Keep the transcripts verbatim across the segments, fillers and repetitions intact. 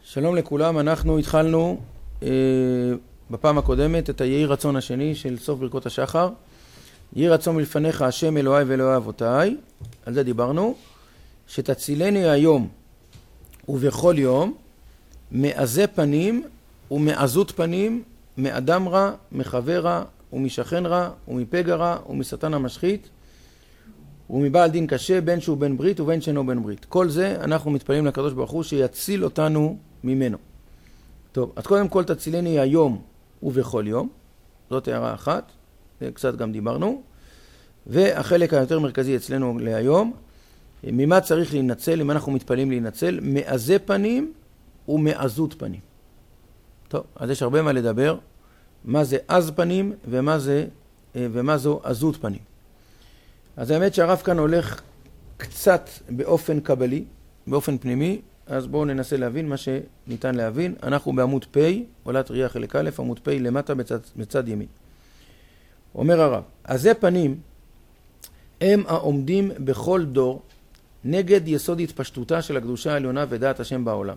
שלום לכולם, אנחנו התחלנו אה, בפעם הקודמת את היהי רצון השני של סוף ברכות השחר. יהי רצון מלפניך השם אלוהי ואלוהי אבותיי, על זה דיברנו, שתצילני היום ובכל יום מעזי פנים ומעזות פנים, מאדם רע, מחבר רע ומשכן רע ומפגע רע ומשטן המשחית ומבעל דין קשה, בין שהוא בן ברית ובין שאינו בן ברית. כל זה אנחנו מתפללים לקדוש ברוך הוא שיציל אותנו ממנו. טוב, אז קודם כל תצילני היום ובכל יום. זאת הערה אחת, קצת גם דיברנו. והחלק היותר מרכזי אצלנו להיום, ממה צריך להינצל, אם אנחנו מתפללים להינצל, מעזי פנים ומעזות פנים. טוב, אז יש הרבה מה לדבר. מה זה עז פנים ומה זה, ומה זו עזות פנים. אז האמת שהרב כאן הולך קצת באופן קבלי, באופן פנימי, אז בואו ננסה להבין מה שניתן להבין. אנחנו בעמוד פ', עולת ראייה חלק א', עמוד פ' למטה בצד, בצד ימין. אומר הרב, עזי פנים הם העומדים בכל דור נגד יסוד התפשטותה של הקדושה העליונה ודעת השם בעולם.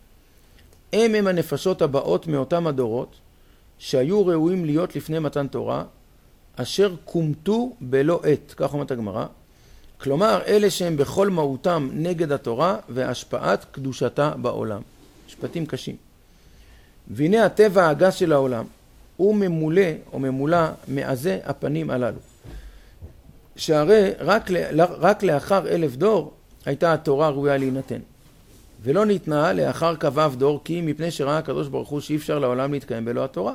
הם הם הנפשות הבאות מאותם הדורות שהיו ראויים להיות לפני מתן תורה, אשר קומתו בלא עת, כך אומרת הגמרא. כלומר, אלה שהם בכל מהותם נגד התורה והשפעת קדושתה בעולם. משפטים קשים. והנה הטבע הגס של העולם, הוא ממולא או ממולא מעזי הפנים הללו. שהרי רק, רק לאחר אלף דור הייתה התורה ראויה להינתן. ולא ניתנה לאחר כ"ו דור, כי מפני שראה הקדוש ברוך הוא שאי אפשר לעולם להתקיים בלא התורה.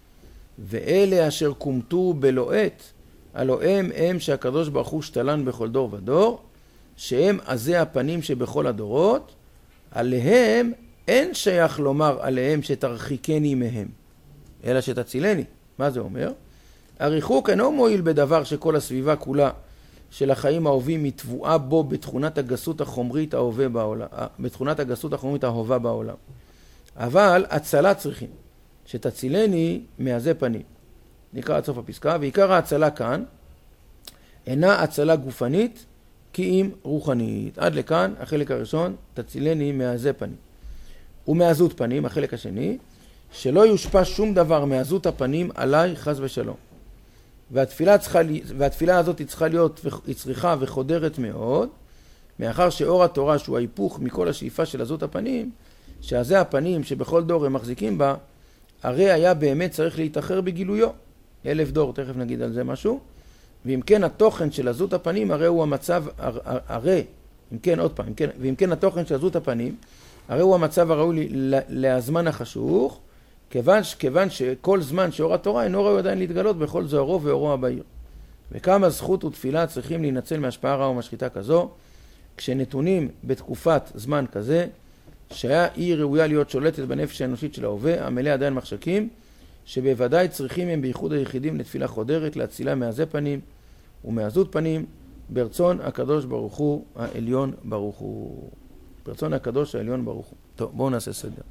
ואלה אשר קומתו בלא עת, הלא הם הם שהקדוש ברוך הוא שתלן בכל דור ודור, שהם עזי הפנים שבכל הדורות, עליהם אין שייך לומר עליהם שתרחיקני מהם, אלא שתצילני. מה זה אומר? הריחוק אינו מועיל בדבר שכל הסביבה כולה של החיים האהובים מתבואה בו בתכונת הגסות החומרית ההווה בעולם, בתכונת הגסות החומרית ההווה בעולם. אבל הצלה צריכים, שתצילני מעזי פנים. נקרא עד סוף הפסקה, ועיקר ההצלה כאן אינה הצלה גופנית כי אם רוחנית. עד לכאן החלק הראשון, תצילני מעזי פנים. ומעזות פנים, החלק השני, שלא יושפע שום דבר מעזות הפנים עליי חס ושלום. והתפילה, צריכה, והתפילה הזאת היא צריכה להיות, היא צריכה וחודרת מאוד, מאחר שאור התורה שהוא ההיפוך מכל השאיפה של עזות הפנים, שעזי הפנים שבכל דור הם מחזיקים בה, הרי היה באמת צריך להתאחר בגילויו. אלף דור, תכף נגיד על זה משהו. ואם כן התוכן של עזות הפנים, הרי הוא המצב, הרי, אם כן עוד פעם, אם כן, ואם כן התוכן של עזות הפנים, הרי הוא המצב הראוי להזמן החשוך, כיוון, כיוון שכל זמן שאור התורה אינו ראוי עדיין להתגלות בכל זוהרו ואורו הבהיר. וכמה זכות ותפילה צריכים להינצל מהשפעה רעה ומשחיתה כזו, כשנתונים בתקופת זמן כזה, שהיה היא ראויה להיות שולטת בנפש האנושית של ההווה, המלא עדיין מחשקים, שבוודאי צריכים הם בייחוד היחידים לתפילה חודרת, להצילה מעזי פנים ומעזות פנים, ברצון הקדוש ברוך הוא העליון ברוך הוא. ברצון הקדוש העליון ברוך הוא. טוב, בואו נעשה סדר.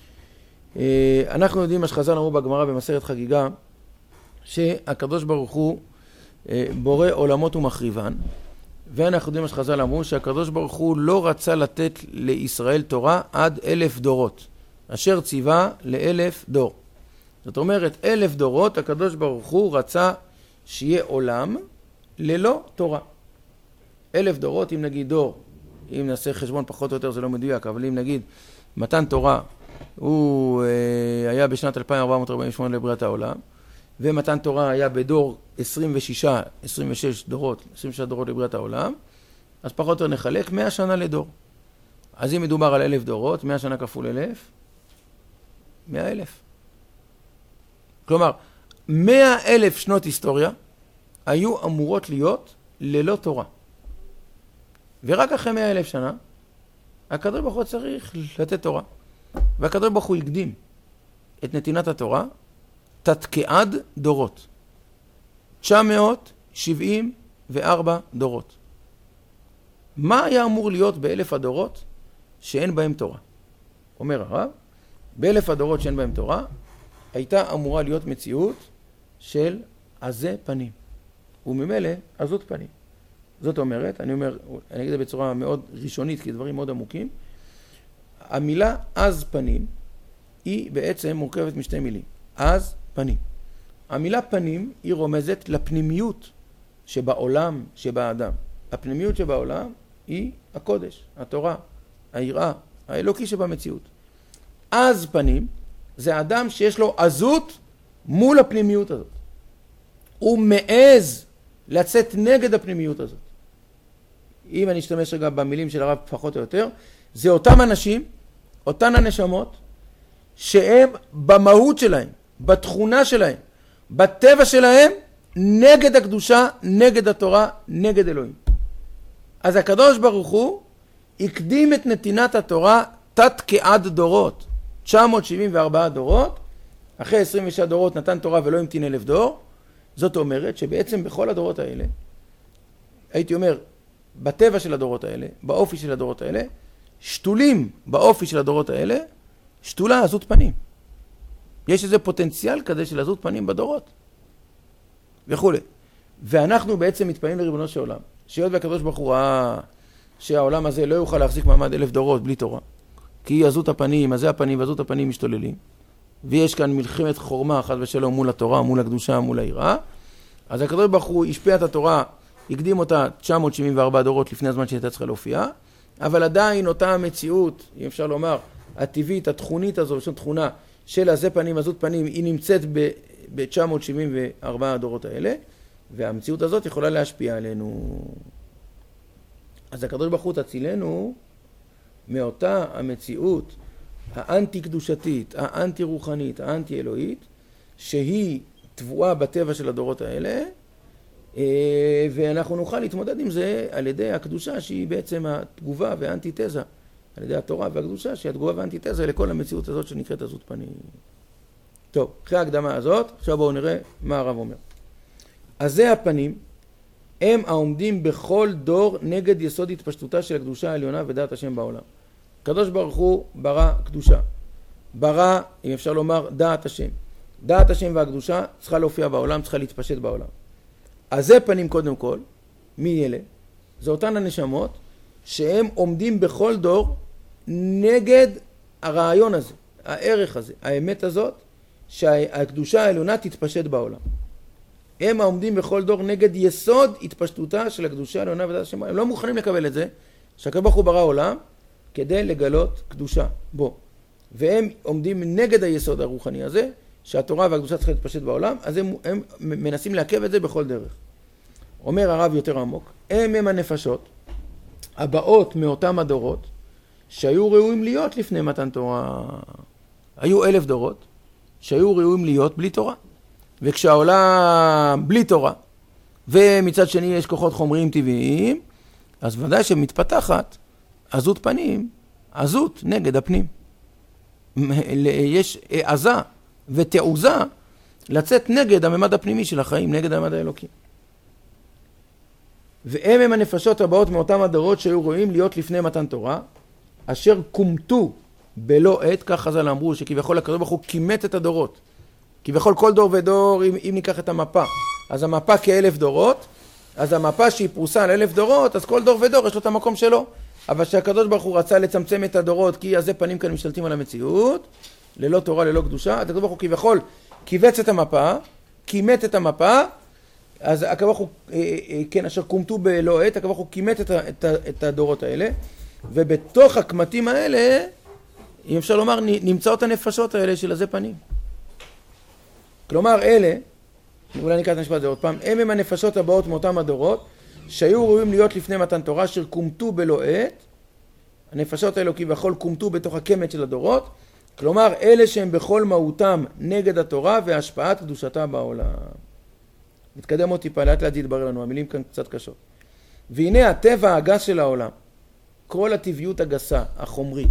אנחנו יודעים מה שחז"ל אמרו בגמרא במסכת חגיגה, שהקדוש ברוך הוא בורא עולמות ומחריבן, ואנחנו יודעים מה שחז"ל אמרו, שהקדוש ברוך הוא לא רצה לתת לישראל תורה עד אלף דורות, אשר ציווה לאלף דור. זאת אומרת, אלף דורות הקדוש ברוך הוא רצה שיהיה עולם ללא תורה. אלף דורות, אם נגיד דור, אם נעשה חשבון פחות או יותר זה לא מדויק, אבל אם נגיד מתן תורה הוא אה, היה בשנת אלפיים ארבע מאות ארבעים ושמונה לבריאת העולם, ומתן תורה היה בדור עשרים ושש, עשרים ושש דורות, עשרים ושש דורות לבריאת העולם, אז פחות או יותר נחלק מאה שנה לדור. אז אם מדובר על אלף דורות, מאה שנה כפול אלף, מאה אלף. כלומר, מאה אלף שנות היסטוריה היו אמורות להיות ללא תורה. ורק אחרי מאה אלף שנה, הקדוש ברוך הוא צריך לתת תורה. והקדוש ברוך הוא הקדים את נתינת התורה, תתקעד דורות. תשע מאות שבעים וארבע דורות. מה היה אמור להיות באלף הדורות שאין בהם תורה? אומר הרב, באלף הדורות שאין בהם תורה, הייתה אמורה להיות מציאות של עזי פנים. וממילא עזות פנים. זאת אומרת, אני אומר, אני אגיד את זה בצורה מאוד ראשונית, כי דברים מאוד עמוקים, המילה אז פנים היא בעצם מורכבת משתי מילים. אז פנים. המילה פנים היא רומזת לפנימיות שבעולם, שבאדם. הפנימיות שבעולם היא הקודש, התורה, היראה, האלוקי שבמציאות. אז פנים זה אדם שיש לו עזות מול הפנימיות הזאת. הוא מעז לצאת נגד הפנימיות הזאת. אם אני אשתמש רגע במילים של הרב פחות או יותר, זה אותם אנשים, אותן הנשמות, שהם במהות שלהם, בתכונה שלהם, בטבע שלהם, נגד הקדושה, נגד התורה, נגד אלוהים. אז הקדוש ברוך הוא הקדים את נתינת התורה תת כעד דורות, תשע מאות שבעים וארבע דורות, אחרי עשרים ושש דורות נתן תורה ולא המתין אלף דור. זאת אומרת שבעצם בכל הדורות האלה, הייתי אומר, בטבע של הדורות האלה, באופי של הדורות האלה, שתולים באופי של הדורות האלה, שתולה עזות פנים. יש איזה פוטנציאל כזה של עזות פנים בדורות. וכו'. ואנחנו בעצם מתפעלים לריבונו של עולם. שהיות והקדוש ברוך הוא ראה שהעולם הזה לא יוכל להחזיק מעמד אלף דורות בלי תורה. כי עזות הפנים, עזי הפנים ועזות הפנים משתוללים. ויש כאן מלחמת חורמה חס ושלום מול התורה, מול הקדושה, מול היראה. אז הקדוש ברוך הוא השפיע את התורה, הקדים אותה תשע מאות שבעים וארבע דורות לפני הזמן שהייתה צריכה להופיע. אבל עדיין אותה המציאות, אם אפשר לומר, הטבעית, התכונית הזו, יש תכונה של עזי פנים, עזות פנים, היא נמצאת ב-תשע מאות שבעים וארבע הדורות האלה, והמציאות הזאת יכולה להשפיע עלינו. אז הקדוש ברוך הוא תצילנו מאותה המציאות האנטי קדושתית, האנטי רוחנית, האנטי אלוהית, שהיא טבועה בטבע של הדורות האלה, ואנחנו נוכל להתמודד עם זה על ידי הקדושה שהיא בעצם התגובה והאנטיתזה, על ידי התורה והקדושה שהיא התגובה והאנטיתזה לכל המציאות הזאת שנקראת עזות פנים. טוב, אחרי ההקדמה הזאת, עכשיו בואו נראה מה הרב אומר. אז זה הפנים, הם העומדים בכל דור נגד יסוד התפשטותה של הקדושה העליונה ודעת השם בעולם. הקדוש ברוך הוא ברא קדושה, ברא, אם אפשר לומר, דעת השם. דעת השם והקדושה צריכה להופיע בעולם, צריכה להתפשט בעולם. אז זה פנים קודם כל, מי אלה? זה אותן הנשמות שהם עומדים בכל דור נגד הרעיון הזה, הערך הזה, האמת הזאת, שהקדושה העליונה תתפשט בעולם. הם העומדים בכל דור נגד יסוד התפשטותה של הקדושה העליונה ודעת השם. הם לא מוכנים לקבל את זה, שהקדוש ברוך הוא ברא עולם כדי לגלות קדושה בו. והם עומדים נגד היסוד הרוחני הזה, שהתורה והקדושה צריכה להתפשט בעולם, אז הם, הם מנסים לעכב את זה בכל דרך. אומר הרב יותר עמוק, הם הם הנפשות הבאות מאותם הדורות שהיו ראויים להיות לפני מתן תורה. היו אלף דורות שהיו ראויים להיות בלי תורה. וכשהעולם בלי תורה, ומצד שני יש כוחות חומריים טבעיים, אז ודאי שמתפתחת עזות פנים, עזות נגד הפנים. יש עזה ותעוזה לצאת נגד הממד הפנימי של החיים, נגד הממד האלוקי. והם הם הנפשות הבאות מאותם הדורות שהיו רואים להיות לפני מתן תורה, אשר קומתו בלא עת, כך חז"ל אמרו, שכביכול הקדוש ברוך הוא כימת את הדורות. כביכול כל דור ודור, אם, אם ניקח את המפה, אז המפה כאלף דורות, אז המפה שהיא פרוסה על אלף דורות, אז כל דור ודור יש לו את המקום שלו. אבל שהקדוש ברוך הוא רצה לצמצם את הדורות, כי עזי פנים כאן משתלטים על המציאות, ללא תורה, ללא קדושה, אז הקדוש ברוך הוא כביכול קיבץ את המפה, כימת את המפה, אז הקדוש ברוך הוא, כן, אשר קומתו בלא עת, הקדוש ברוך הוא כימת את, את, את הדורות האלה, ובתוך הקמתים האלה, אם אפשר לומר, נמצאות הנפשות האלה של עזי פנים. כלומר, אלה, אולי נקרא את המשפט הזה עוד פעם, הם הם הנפשות הבאות מאותם הדורות, שהיו ראויים להיות לפני מתן תורה, אשר קומתו בלא עת, הנפשות האלו כביכול קומתו בתוך הקמת של הדורות, כלומר, אלה שהם בכל מהותם נגד התורה והשפעת קדושתה בעולם. מתקדם עוד טיפה, לאט לאט יתברר לנו, המילים כאן קצת קשות. והנה הטבע הגס של העולם, כל הטבעיות הגסה, החומרית,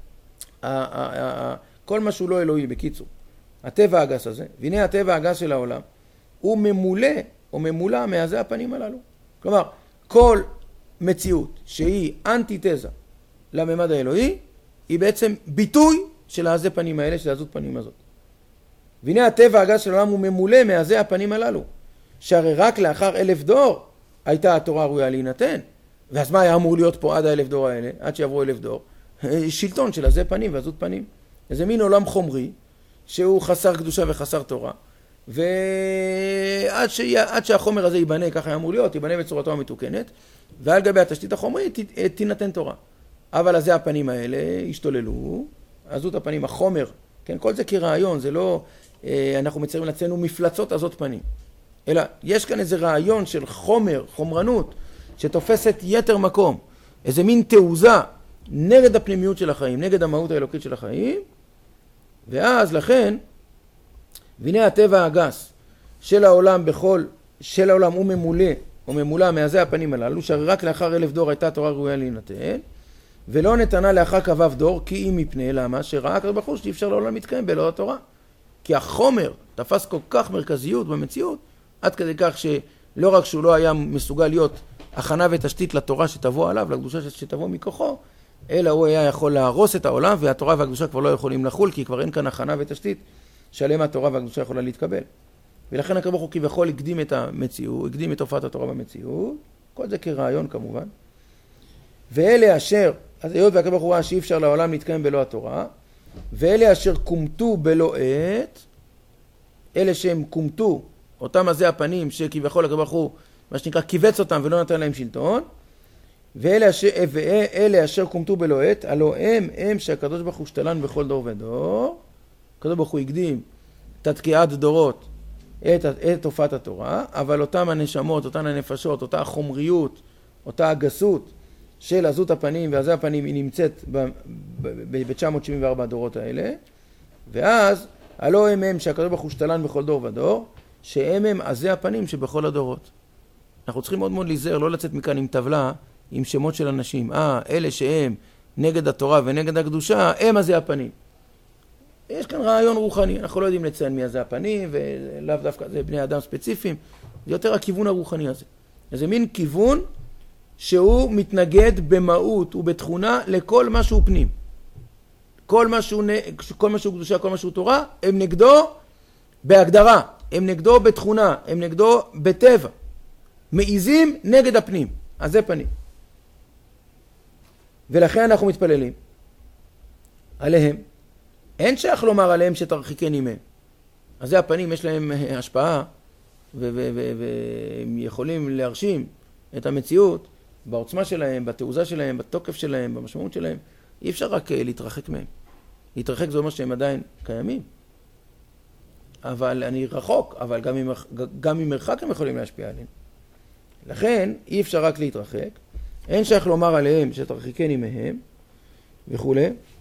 כל מה שהוא לא אלוהי, בקיצור, הטבע הגס הזה, והנה הטבע הגס של העולם, הוא ממולא או ממולא מעזי הפנים הללו. כלומר, כל מציאות שהיא אנטיתזה לממד האלוהי, היא בעצם ביטוי של העזי פנים האלה, של העזות פנים הזאת. והנה הטבע הגס של העולם הוא ממולא מעזי הפנים הללו, שהרי רק לאחר אלף דור הייתה התורה ראויה להינתן. ואז מה היה אמור להיות פה עד האלף דור האלה, עד שיעברו אלף דור? שלטון של הזה פנים ועזות פנים. זה מין עולם חומרי, שהוא חסר קדושה וחסר תורה, ועד ש... עד שהחומר הזה ייבנה, ככה אמור להיות, ייבנה בצורתו המתוקנת, ועל גבי התשתית החומרית תינתן תורה. אבל הזה הפנים האלה השתוללו, עזות הפנים, החומר, כן, כל זה כרעיון, זה לא, אנחנו מציירים לעצמנו מפלצות עזות פנים, אלא יש כאן איזה רעיון של חומר, חומרנות, שתופסת יתר מקום, איזה מין תעוזה נגד הפנימיות של החיים, נגד המהות האלוקית של החיים, ואז לכן, והנה הטבע הגס של העולם בכל, של העולם הוא ממולא, או ממולא מעזי הפנים הללו, שהרי רק לאחר אלף דור הייתה תורה ראויה להינתן, ולא נתנה לאחר כבב דור, כי אם מפני, למה? שראה הקדוש ברוך הוא שאי אפשר לעולם להתקיים בלא התורה. כי החומר תפס כל כך מרכזיות במציאות, עד כדי כך שלא רק שהוא לא היה מסוגל להיות הכנה ותשתית לתורה שתבוא עליו, לקדושה שתבוא מכוחו, אלא הוא היה יכול להרוס את העולם, והתורה והקדושה כבר לא יכולים לחול, כי כבר אין כאן הכנה ותשתית שעליהם התורה והקדושה יכולה להתקבל. ולכן הקדוש ברוך הוא כביכול הקדים את המציאות, הקדים את תופעת התורה במציאות, כל זה כרעיון כמובן. ואלה אשר, אז היות והקדוש ברוך הוא ראה שאי אפשר לעולם להתקיים בלא התורה, ואלה אשר קומתו בלא עת, אלה שהם קומתו, אותם עזי הפנים שכביכול הקדוש ברוך הוא, מה שנקרא, קיבץ אותם ולא נתן להם שלטון, ואלה אשר, ואלה אשר קומתו בלא עת, הלא הם, הם שהקדוש ברוך הוא שתלן בכל דור ודור, הקדוש ברוך הוא הקדים תתקיעת דורות את, את תופעת התורה, אבל אותם הנשמות, אותן הנפשות, אותה החומריות, אותה הגסות של עזות הפנים ועזי הפנים, היא נמצאת ב-תשע מאות שבעים וארבע הדורות האלה, ואז הלא הם הם שהקדוש ברוך הוא שתלן בכל דור ודור, שהם הם עזי הפנים שבכל הדורות. אנחנו צריכים מאוד מאוד להיזהר, לא לצאת מכאן עם טבלה, עם שמות של אנשים. אה, אלה שהם נגד התורה ונגד הקדושה, הם עזי הפנים. יש כאן רעיון רוחני, אנחנו לא יודעים לציין מי עזי הפנים, ולאו דווקא זה בני אדם ספציפיים, זה יותר הכיוון הרוחני הזה. זה מין כיוון שהוא מתנגד במהות ובתכונה לכל מה שהוא פנים. כל מה שהוא, כל מה שהוא קדושה, כל מה שהוא תורה, הם נגדו בהגדרה, הם נגדו בתכונה, הם נגדו בטבע. מעיזים נגד הפנים, אז זה פנים. ולכן אנחנו מתפללים עליהם. אין שייך לומר עליהם שתרחיקני מהם. אז זה הפנים, יש להם השפעה, והם יכולים להרשים את המציאות בעוצמה שלהם, בתעוזה שלהם, בתוקף שלהם, במשמעות שלהם. אי אפשר רק להתרחק מהם. להתרחק זה אומר שהם עדיין קיימים. אבל אני רחוק, אבל גם עם, גם עם מרחק הם יכולים להשפיע עליהם. לכן אי אפשר רק להתרחק. אין שייך לומר עליהם שתרחיקני מהם וכו'.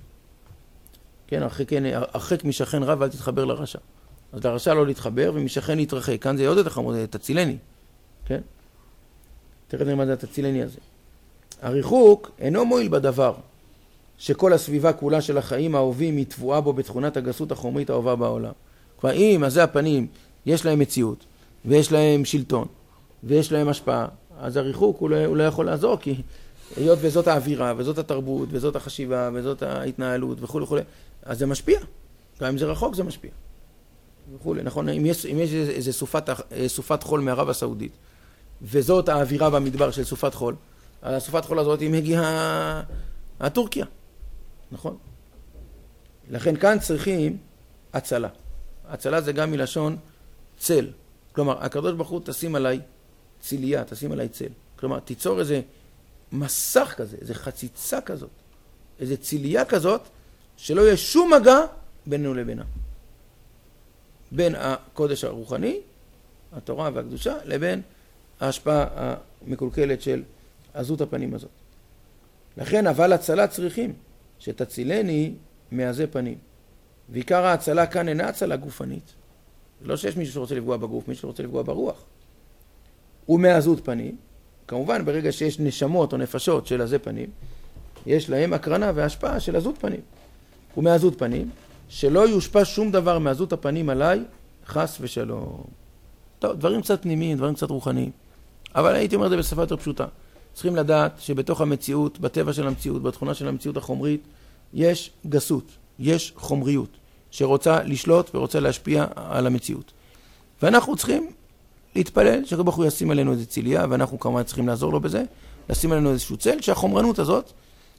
כן, הרחקני, הרחק משכן רע ואל תתחבר לרשע. אז לרשע לא להתחבר ומשכן להתרחק. כאן זה עוד יותר חמוד, תצילני. כן? תראה נראה מה זה התצילני הזה. הריחוק אינו מועיל בדבר שכל הסביבה כולה של החיים האהובים היא תבואה בו בתכונת הגסות החומרית האהובה בעולם. כבר אם עזי הפנים יש להם מציאות ויש להם שלטון ויש להם השפעה, אז הריחוק הוא לא, הוא לא יכול לעזור, כי היות וזאת האווירה וזאת התרבות וזאת החשיבה וזאת ההתנהלות וכו' וכו', אז זה משפיע. גם אם זה רחוק זה משפיע. וכו'. נכון, אם יש, אם יש איזה סופת, סופת חול מערב הסעודית וזאת האווירה במדבר של סופת חול, אז הסופת חול הזאת היא מגיעה הטורקיה. נכון? לכן כאן צריכים הצלה. הצלה זה גם מלשון צל. כלומר, הקדוש ברוך הוא תשים עליי ציליה, תשים עליי צל. כלומר, תיצור איזה מסך כזה, איזה חציצה כזאת, איזה ציליה כזאת, שלא יהיה שום מגע בינינו לבינה. בין הקודש הרוחני, התורה והקדושה, לבין ההשפעה המקולקלת של עזות הפנים הזאת. לכן, אבל הצלה צריכים שתצילני מעזי פנים. ועיקר ההצלה כאן אינה הצלה גופנית. לא שיש מישהו שרוצה לפגוע בגוף, מישהו שרוצה לפגוע ברוח. ומעזות פנים, כמובן ברגע שיש נשמות או נפשות של עזי פנים, יש להם הקרנה והשפעה של עזות פנים. ומעזות פנים, שלא יושפע שום דבר מעזות הפנים עליי, חס ושלום. טוב, דברים קצת פנימיים, דברים קצת רוחניים. אבל הייתי אומר את זה בשפה יותר פשוטה. צריכים לדעת שבתוך המציאות, בטבע של המציאות, בתכונה של המציאות החומרית, יש גסות, יש חומריות, שרוצה לשלוט ורוצה להשפיע על המציאות. ואנחנו צריכים להתפלל שהקדוש ברוך הוא ישים עלינו איזה ציליה, ואנחנו כמובן צריכים לעזור לו בזה, לשים עלינו איזשהו צל, שהחומרנות הזאת,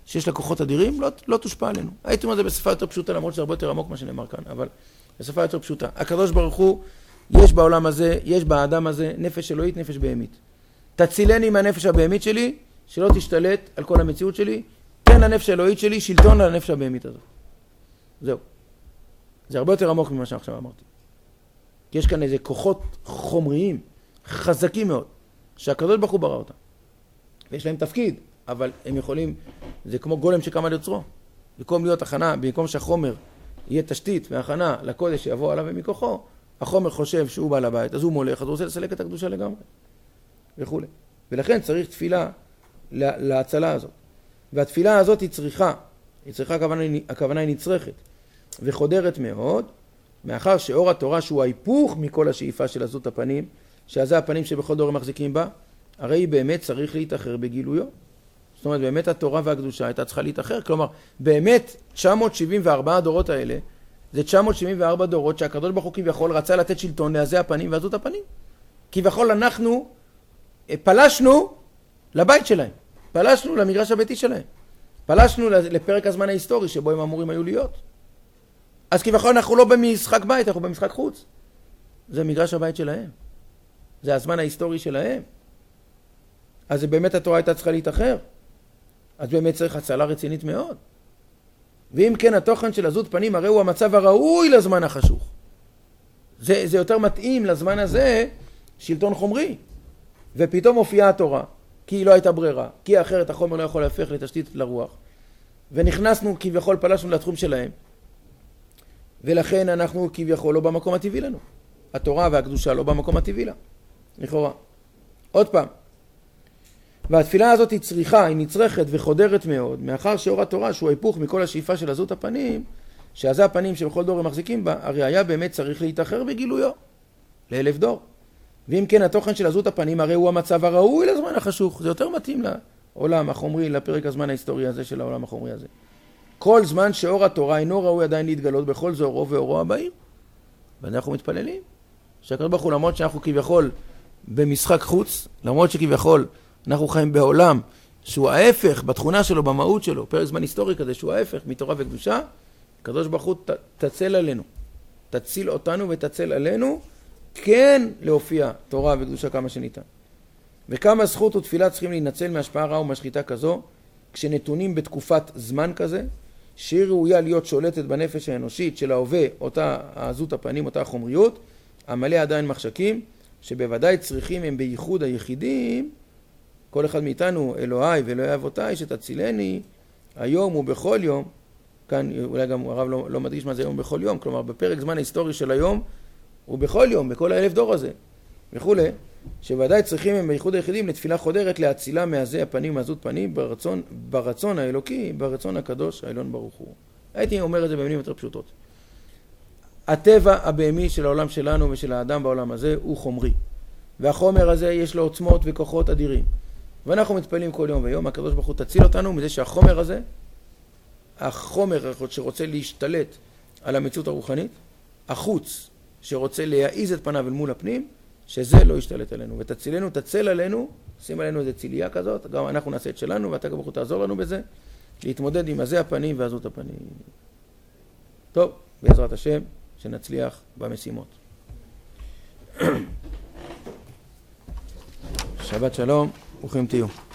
שיש לה כוחות אדירים, לא, לא תושפע עלינו. הייתי אומר זה בשפה יותר פשוטה, למרות שזה הרבה יותר עמוק מה שנאמר כאן, אבל בשפה יותר פשוטה. הקדוש ברוך הוא, יש בעולם הזה, יש באדם הזה, נפש אלוהית, נפש בהמית. תצילני מהנפש הבהמית שלי, שלא תשתלט על כל המציאות שלי, תן לנפש האלוהית שלי שלטון על הנפש הבהמית הזאת. זהו. זה הרבה יותר עמוק ממה שעכשיו אמרתי. כי יש כאן איזה כוחות חומריים, חזקים מאוד, שהקדוש ברוך הוא ברא אותם. ויש להם תפקיד, אבל הם יכולים, זה כמו גולם שקם על יוצרו. במקום להיות הכנה, במקום שהחומר יהיה תשתית והכנה לקודש שיבוא עליו ומכוחו, החומר חושב שהוא בעל הבית, אז הוא מולך, אז הוא רוצה לסלק את הקדושה לגמרי. וכו'. ולכן צריך תפילה להצלה הזאת. והתפילה הזאת היא צריכה, היא צריכה, הכוונה, הכוונה היא נצרכת, וחודרת מאוד, מאחר שאור התורה שהוא ההיפוך מכל השאיפה של עזות הפנים, שזה הפנים שבכל דור הם מחזיקים בה, הרי היא באמת צריך להתאחר בגילויו. זאת אומרת, באמת התורה והקדושה הייתה צריכה להתאחר. כלומר, באמת תשע מאות שבעים וארבע הדורות האלה, זה תשע מאות שבעים וארבע דורות שהקדוש ברוך הוא כביכול רצה לתת שלטון לעזי הפנים ועזות הפנים. כביכול אנחנו פלשנו לבית שלהם, פלשנו למגרש הביתי שלהם, פלשנו לפרק הזמן ההיסטורי שבו הם אמורים היו להיות. אז כביכול אנחנו לא במשחק בית, אנחנו במשחק חוץ. זה מגרש הבית שלהם. זה הזמן ההיסטורי שלהם. אז באמת התורה הייתה צריכה להתאחר. אז באמת צריך הצלה רצינית מאוד. ואם כן, התוכן של עזות פנים הרי הוא המצב הראוי לזמן החשוך. זה, זה יותר מתאים לזמן הזה שלטון חומרי. ופתאום הופיעה התורה, כי היא לא הייתה ברירה, כי אחרת החומר לא יכול להפך לתשתית לרוח. ונכנסנו כביכול, פלשנו לתחום שלהם. ולכן אנחנו כביכול לא במקום הטבעי לנו. התורה והקדושה לא במקום הטבעי לה. לכאורה. עוד פעם. והתפילה הזאת היא צריכה, היא נצרכת וחודרת מאוד, מאחר שאור התורה שהוא היפוך מכל השאיפה של עזות הפנים, שעזה הפנים שבכל דור הם מחזיקים בה, הרי היה באמת צריך להתאחר בגילויו, לאלף דור. ואם כן, התוכן של עזות הפנים הרי הוא המצב הראוי לזמן החשוך. זה יותר מתאים לעולם החומרי, לפרק הזמן ההיסטורי הזה של העולם החומרי הזה. כל זמן שאור התורה אינו ראוי עדיין להתגלות בכל זוהרו ואורו הבאים. ואנחנו מתפללים. שהקדוש ברוך הוא, למרות שאנחנו כביכול במשחק חוץ, למרות שכביכול אנחנו חיים בעולם שהוא ההפך בתכונה שלו, במהות שלו, פרק זמן היסטורי כזה שהוא ההפך מתורה וקדושה, הקדוש ברוך הוא תצל עלינו. תציל אותנו ותצל עלינו, כן להופיע תורה וקדושה כמה שניתן. וכמה זכות ותפילה צריכים להינצל מהשפעה רעה ומשחיתה כזו, כשנתונים בתקופת זמן כזה, שהיא ראויה להיות שולטת בנפש האנושית של ההווה, אותה עזות הפנים, אותה החומריות, המלא עדיין מחשקים, שבוודאי צריכים הם בייחוד היחידים, כל אחד מאיתנו, אלוהי ואלוהי אבותיי, שתצילני היום ובכל יום, כאן אולי גם הרב לא, לא מדגיש מה זה יום ובכל יום, כלומר בפרק זמן ההיסטורי של היום, ובכל יום, בכל האלף דור הזה, וכו', שוודאי צריכים הם בייחוד היחידים לתפילה חודרת להצילה מעזי הפנים ומעזות פנים ברצון, ברצון האלוקי, ברצון הקדוש העליון ברוך הוא. הייתי אומר את זה במילים יותר פשוטות. הטבע הבהמי של העולם שלנו ושל האדם בעולם הזה הוא חומרי. והחומר הזה יש לו עוצמות וכוחות אדירים. ואנחנו מתפעלים כל יום ויום, הקדוש ברוך הוא תציל אותנו מזה שהחומר הזה, החומר שרוצה להשתלט על המציאות הרוחנית, החוץ שרוצה להעיז את פניו אל מול הפנים, שזה לא ישתלט עלינו. ותצילנו, תצל עלינו, שים עלינו איזו צילייה כזאת, גם אנחנו נעשה את שלנו, ואתה ברוך הוא תעזור לנו בזה, להתמודד עם עזי הפנים ועזות הפנים. טוב, בעזרת השם, שנצליח במשימות. שבת שלום, ברוכים תהיו.